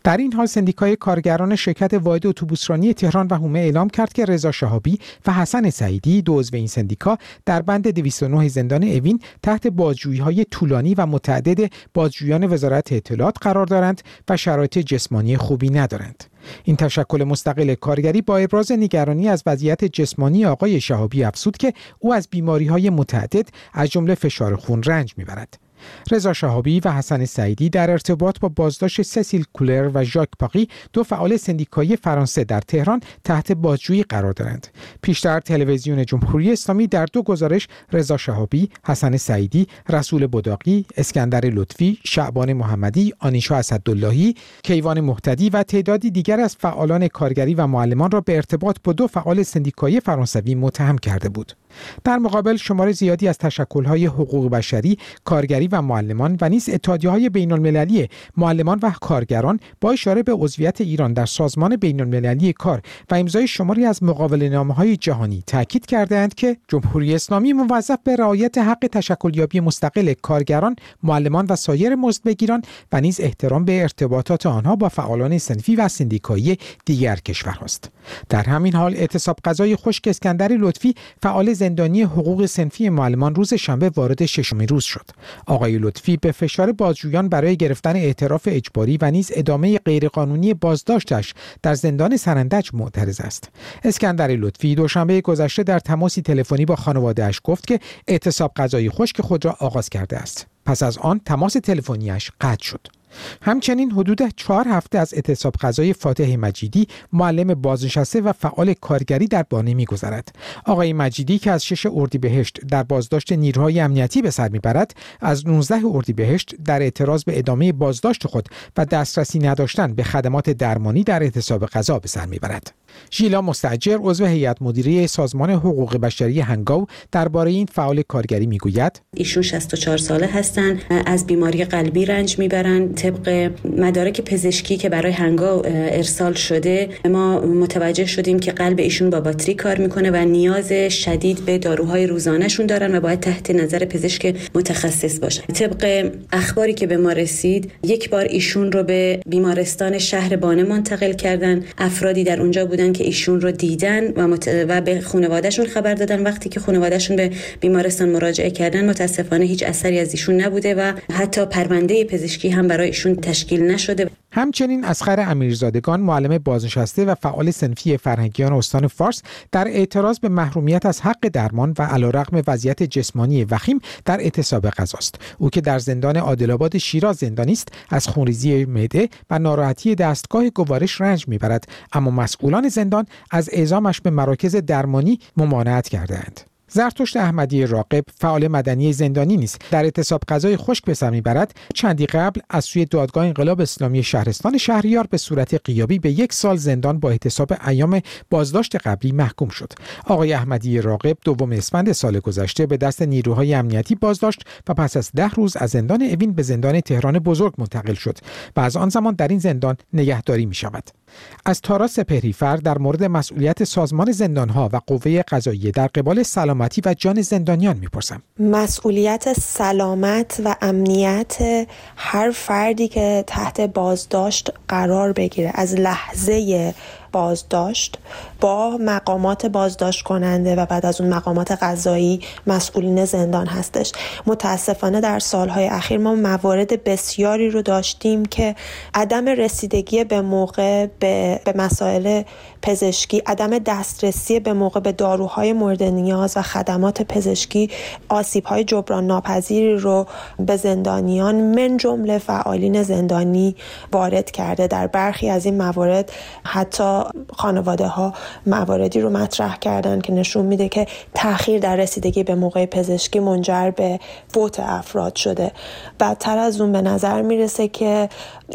در این حال سندیکای کارگران شرکت واحد اتوبوسرانی تهران و حومه اعلام کرد که رضا شهابی و حسن سعیدی دو عضو این سندیکا در بند دویست و نه زندان اوین تحت بازجویی‌های طولانی و متعدد بازجویان وزارت اطلاعات قرار دارند و شرایط جسمانی خوبی ندارند. این تشکل مستقل کارگری با ابراز نگرانی از وضعیت جسمانی آقای شهابی افزود که او از بیماری‌های متعدد از جمله فشار خون رنج می‌برد. رضا شهابی و حسن سعیدی در ارتباط با بازداشت سسیل کولر و ژاک پاقی دو فعال سندیکایی فرانسه در تهران تحت بازجویی قرار دارند. پیشتر تلویزیون جمهوری اسلامی در دو گزارش رضا شهابی، حسن سعیدی، رسول بداقی، اسکندر لطفی، شعبان محمدی، آنیشا اسداللهی، کیوان مهتدی و تعدادی دیگر از فعالان کارگری و معلمان را به ارتباط با دو فعال سندیکایی فرانسوی متهم کرده بود. در مقابل شمار زیادی از تشکل‌های حقوق بشری، کارگری و معلمان و نیز اتحادیه‌های بین‌المللی معلمان و کارگران با اشاره به عضویت ایران در سازمان بین‌المللی کار و امضای شماری از مقاوله‌نامه‌های جهانی تاکید کردند که جمهوری اسلامی موظف به رعایت حق تشکلیابی مستقل کارگران، معلمان و سایر مزدبگیران و نیز احترام به ارتباطات آنها با فعالان صنفی و سندیکایی دیگر کشورهاست. در همین حال اعتصاب غذای خشک اسکندر لطفی فعال زندانی حقوق صنفی معلمان روز شنبه وارد ششمین روز شد. آقای لطفی به فشار بازجویان برای گرفتن اعتراف اجباری و نیز ادامه غیرقانونی بازداشتش در زندان سرندج معترض است. اسکندر لطفی دوشنبه گذشته در تماسی تلفنی با خانواده‌اش گفت که اعتصاب غذای خشک خود را آغاز کرده است. پس از آن تماس تلفنیش قطع شد. همچنین حدود چهار هفته از اعتصاب غذای فاتح مجیدی، معلم بازنشسته و فعال کارگری در بانه می‌گذرد. آقای مجیدی که از شش اردیبهشت در بازداشت نیروهای امنیتی به سر می‌برد، از نوزده اردیبهشت در اعتراض به ادامه بازداشت خود و دسترسی نداشتن به خدمات درمانی در اعتصاب غذا به سر می‌برد. ژیلا مستاجر عضو هیئت مدیره سازمان حقوق بشری هنگاو درباره این فعال کارگری میگوید: ایشون شصت و چهار ساله هستند، از بیماری قلبی رنج میبرند. طبق مدارک پزشکی که برای هنگاو ارسال شده ما متوجه شدیم که قلب ایشون با باتری کار میکنه و نیاز شدید به داروهای روزانه‌شون دارن و باید تحت نظر پزشک متخصص باشن. طبق اخباری که به ما رسید یک بار ایشون رو به بیمارستان شهر بانه منتقل کردن. افرادی در اونجا بودن که ایشون رو دیدن و, مت... و به خانواده‌شون خبر دادن. وقتی که خانواده‌شون به بیمارستان مراجعه کردن متاسفانه هیچ اثری از ایشون نبوده و حتی پرونده پزشکی هم برای ایشون تشکیل نشده. همچنین اصغر امیرزادگان معلم بازنشسته و فعال صنفی فرهنگیان استان فارس در اعتراض به محرومیت از حق درمان و علیرغم وضعیت جسمانی وخیم در اعتصاب غذاست. او که در زندان عادل‌آباد شیراز زندانی است، از خونریزی معده و ناراحتی دستگاه گوارش رنج میبرد، اما مسئولان زندان از اعزامش به مراکز درمانی ممانعت کردند. زرتشت احمدی راقب فعال مدنی زندانی نیست در اعتصاب غذای خشک به سر میبرد. چندی قبل از سوی دادگاه انقلاب اسلامی شهرستان شهریار به صورت غیابی به یک سال زندان با احتساب ایام بازداشت قبلی محکوم شد. آقای احمدی راقب دوم اسفند سال گذشته به دست نیروهای امنیتی بازداشت و پس از ده روز از زندان اوین به زندان تهران بزرگ منتقل شد و از آن زمان در این زندان نگهداری می شود. از تارا سپهریفر در مورد مسئولیت سازمان زندانها و قوه قضاییه در قبال سلامتی و جان زندانیان میپرسم. مسئولیت سلامت و امنیت هر فردی که تحت بازداشت قرار بگیره از لحظه بازداشت با مقامات بازداشت کننده و بعد از اون مقامات قضایی مسئولین زندان هستش. متاسفانه در سالهای اخیر ما موارد بسیاری رو داشتیم که عدم رسیدگی به موقع به, به مسائل پزشکی، عدم دسترسی به موقع به داروهای مورد نیاز و خدمات پزشکی آسیب‌های جبران ناپذیری رو به زندانیان من جمله فعالین زندانی وارد کرده. در برخی از این موارد حتی خانواده ها مواردی رو مطرح کردن که نشون میده که تأخیر در رسیدگی به موقع پزشکی منجر به فوت افراد شده. بدتر از اون به نظر میرسه که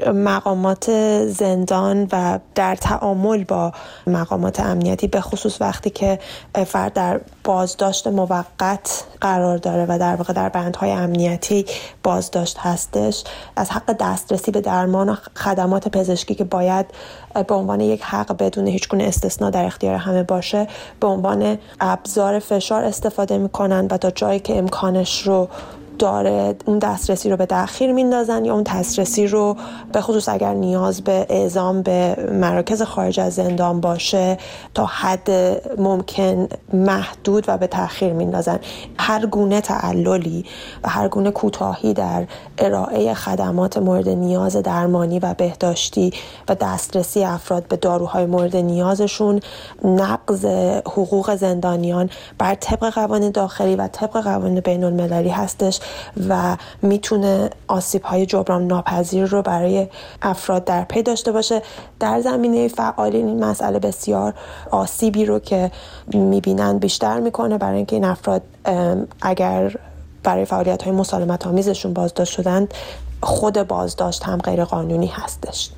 مقامات زندان و در تعامل با مقامات امنیتی به خصوص وقتی که فرد در بازداشت موقت قرار داره و در واقع در بندهای امنیتی بازداشت هستش، از حق دسترسی به درمان و خدمات پزشکی که باید به عنوان یک حق بدون هیچ گونه استثناء در اختیار همه باشه به عنوان ابزار فشار استفاده میکنن و تا جایی که امکانش رو داره اون دسترسی رو به تأخیر میندازن یا اون دسترسی رو به خصوص اگر نیاز به اعزام به مراکز خارج از زندان باشه تا حد ممکن محدود و به تأخیر میندازن. هر گونه تعللی و هر گونه کوتاهی در ارائه خدمات مورد نیاز درمانی و بهداشتی و دسترسی افراد به داروهای مورد نیازشون نقض حقوق زندانیان بر طبق قوانین داخلی و طبق قوانین بین المللی هستش و میتونه آسیب‌های جبران ناپذیر رو برای افراد در پی داشته باشه. در زمینه فعالین این مسئله بسیار آسیبی رو که میبینن بیشتر میکنه، برای اینکه این افراد اگر برای فعالیت‌های مسالمت‌آمیزشون بازداشت شدند، خود بازداشت هم غیر قانونی هستش.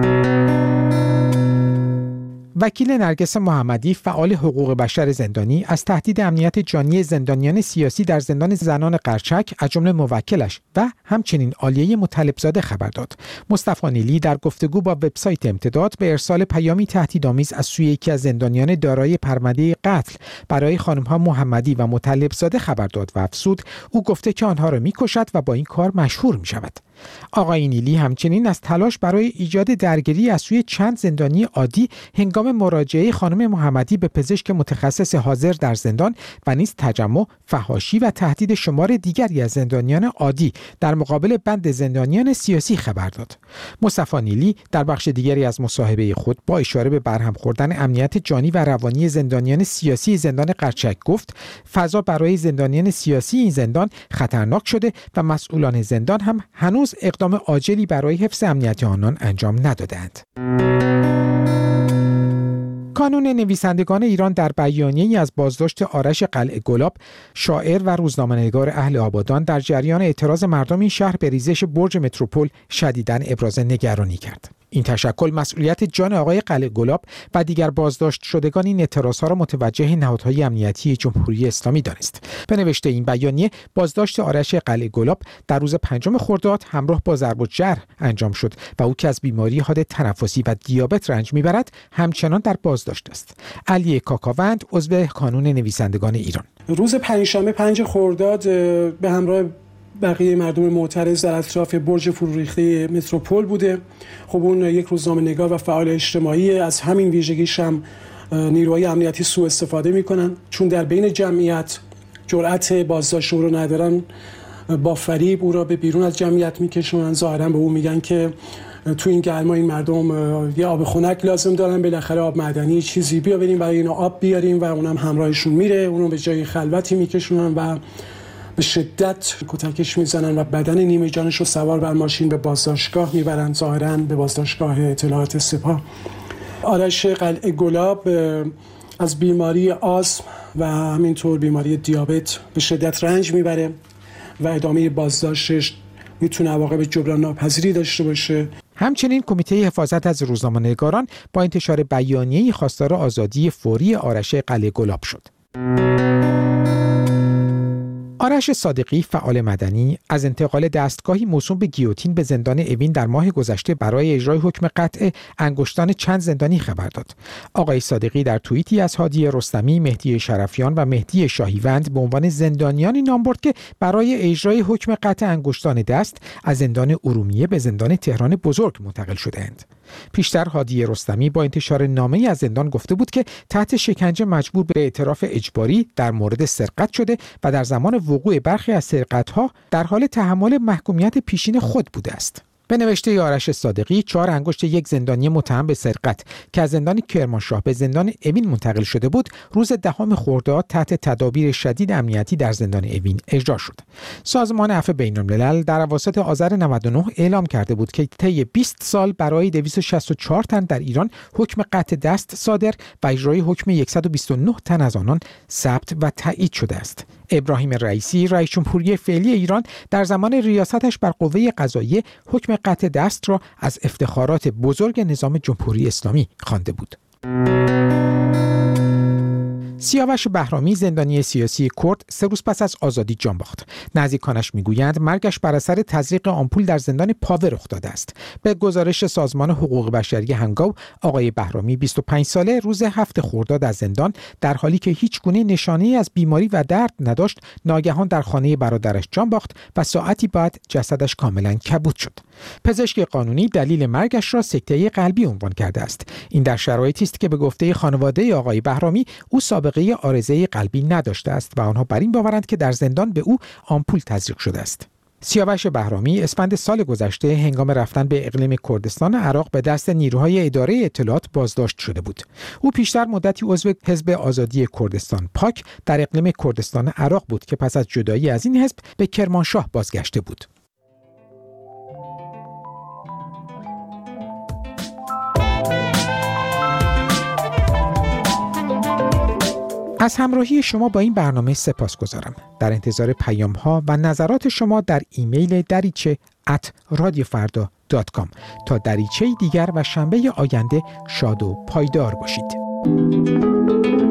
وکیل نرگس محمدی، فعال حقوق بشر زندانی، از تهدید امنیت جانی زندانیان سیاسی در زندان زنان قرچک از جمله موکلش و همچنین عالیه مطلبزاده خبر داد. مصطفی نیلی در گفتگو با وبسایت امتداد به ارسال پیامی تهدیدآمیز از سوی یکی از زندانیان دارای پرونده قتل برای خانم‌ها محمدی و مطلبزاده خبر داد و افزود او گفته که آنها را می‌کشد و با این کار مشهور می‌شود. آقای نیلی همچنین از تلاش برای ایجاد درگیری از سوی چند زندانی عادی هنگام مراجعه خانم محمدی به پزشک متخصص حاضر در زندان و نیز تجمع، فحاشی و تهدید شمار دیگری از زندانیان عادی در مقابل بند زندانیان سیاسی خبر داد. مصطفی نیلی در بخش دیگری از مصاحبه خود با اشاره به برهم خوردن امنیت جانی و روانی زندانیان سیاسی زندان قرچک گفت فضا برای زندانیان سیاسی این زندان خطرناک شده و مسئولان زندان هم هنوز اقدام عاجلی برای حفظ امنیت آنان انجام ندادند. کانون نویسندگان ایران در بیانیه‌ای از بازداشت آرش قلعه گلاب، شاعر و روزنامه‌نگار اهل آبادان، در جریان اعتراض مردم این شهر به ریزش برج متروپول شدیداً ابراز نگرانی کرد. این تشکل مسئولیت جان آقای قلعه گلاب و دیگر بازداشت شدگان این اعتراضها را متوجه نهادهای امنیتی جمهوری اسلامی دانست. به نوشته این بیانیه، بازداشت آرش قلعه گلاب در روز پنجم خرداد همراه با ضرب و جرح انجام شد و او که از بیماری حاد تنفسی و دیابت رنج میبرد همچنان در بازداشت است. علی کاکاوند، عضو کانون نویسندگان ایران: روز پنجشنبه پنج خرداد به همراه بقیه مردم معترض در اطراف برج فرو ریخته متروپول بوده. خب اون یک روزنامه‌نگار و فعال اجتماعی، از همین ویژگیش هم نیروهای امنیتی سوء استفاده میکنن، چون در بین جمعیت جرأت بازداشت او رو ندارن، با فریب او را به بیرون از جمعیت میکشونن. ظاهرا به او میگن که تو این گرما این مردم یه آب خنک لازم دارن، بالاخره آب معدنی چیزی بیاریم برای اینا آب بیاریم و اونم همراهشون میره، اونو به جای خلوتی میکشونن و به شدت کتکش میزنن و بدن نیمه جانش رو سوار بر ماشین به بازداشتگاه میبرن، ظاهراً به بازداشتگاه اطلاعات سپاه. آرش قلعه گلاب از بیماری آسم و همینطور بیماری دیابت به شدت رنج میبره و ادامه بازداشتش میتونه عواقب جبران ناپذیری داشته باشه. همچنین کمیته حفاظت از روزنامه‌نگاران با انتشار بیانیه‌ای خواستار آزادی فوری آرش قلعه گلاب شد. آرش صادقی، فعال مدنی، از انتقال دستگاهی موسوم به گیوتین به زندان اوین در ماه گذشته برای اجرای حکم قطع انگشتان چند زندانی خبر داد. آقای صادقی در توییتی از هادی رستمی، مهدی شرفیان و مهدی شاهیوند به عنوان زندانیانی نام برد که برای اجرای حکم قطع انگشتان دست از زندان ارومیه به زندان تهران بزرگ منتقل شده‌اند. پیشتر هادی رستمی با انتشار نامه‌ای از زندان گفته بود که تحت شکنجه مجبور به اعتراف اجباری در مورد سرقت شده و در زمان وقوع برخی از سرقت‌ها در حال تحمل محکومیت پیشین خود بوده است. به نوشته آرش صادقی، چهار انگشت یک زندانی متهم به سرقت که از زندان کرمانشاه به زندان اوین منتقل شده بود، روز دهم خرداد تحت تدابیر شدید امنیتی در زندان اوین اجرا شد. سازمان عفو بین‌الملل در اواسط آذر نود و نه اعلام کرده بود که طی بیست سال برای دویست و شصت و چهار تن در ایران حکم قطع دست صادر و اجرای حکم صد و بیست و نه تن از آنان ثبت و تایید شده است. ابراهیم رئیسی، رئیس جمهوری فعلی ایران، در زمان ریاستش بر قوه قضاییه حکم قطع دست را از افتخارات بزرگ نظام جمهوری اسلامی خوانده بود. سیاوش بهرامی زندانی سیاسی کرد سه روز پس از آزادی جان باخت. نزدیکانش میگویند مرگش بر اثر تزریق آمپول در زندان پاوه رخ داده است. به گزارش سازمان حقوق بشری هنگاو، آقای بهرامی بیست و پنج ساله روز هفت خرداد از زندان در حالی که هیچ گونه نشانه‌ای از بیماری و درد نداشت، ناگهان در خانه برادرش جان باخت و ساعتی بعد جسدش کاملا کبود شد. پزشک قانونی دلیل مرگش را سکته قلبی عنوان کرده است. این در شرایطی است که به گفته خانواده آقای بهرامی او سابقه عارضه قلبی نداشته است و آنها بر این باورند که در زندان به او آمپول تزریق شده است. سیاوش بهرامی اسفند سال گذشته هنگام رفتن به اقلیم کردستان عراق به دست نیروهای اداره اطلاعات بازداشت شده بود. او پیشتر مدتی عضو حزب آزادی کردستان پاک در اقلیم کردستان عراق بود که پس از جدایی از این حزب به کرمانشاه بازگشته بود. از همراهی شما با این برنامه سپاسگزارم. در انتظار پیام ها و نظرات شما در ایمیل دریچه ات رادیو فردا دات کام تا دریچه دیگر و شنبه آینده شاد و پایدار باشید.